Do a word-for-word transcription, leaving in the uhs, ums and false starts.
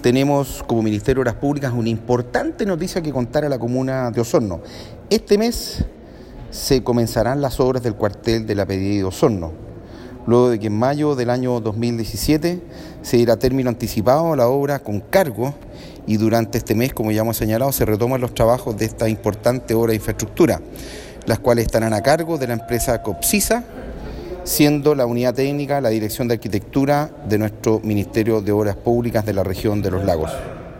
tenemos como Ministerio de Obras Públicas una importante noticia que contar a la comuna de Osorno. Este mes se comenzarán las obras del cuartel de la P D I de Osorno, luego de que en mayo del año dos mil diecisiete se diera término anticipado a la obra con cargo, y durante este mes, como ya hemos señalado, se retoman los trabajos de esta importante obra de infraestructura, las cuales estarán a cargo de la empresa Copsisa, siendo la unidad técnica la Dirección de Arquitectura de nuestro Ministerio de Obras Públicas de la región de Los Lagos.